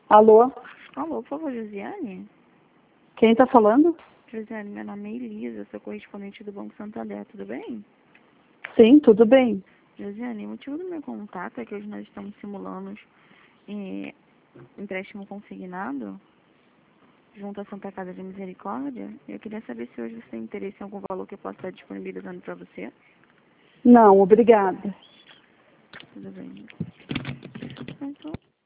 Alô? Alô, por favor, Josiane? Quem está falando? Josiane, meu nome é Elisa, sou correspondente do Banco Santander, tudo bem? Sim, tudo bem. Josiane, o motivo do meu contato é que hoje nós estamos simulando empréstimo consignado junto à Santa Casa de Misericórdia. Eu queria saber se hoje você tem interesse em algum valor que eu possa estar disponibilizando para você. Não, obrigada. Tudo bem. Então,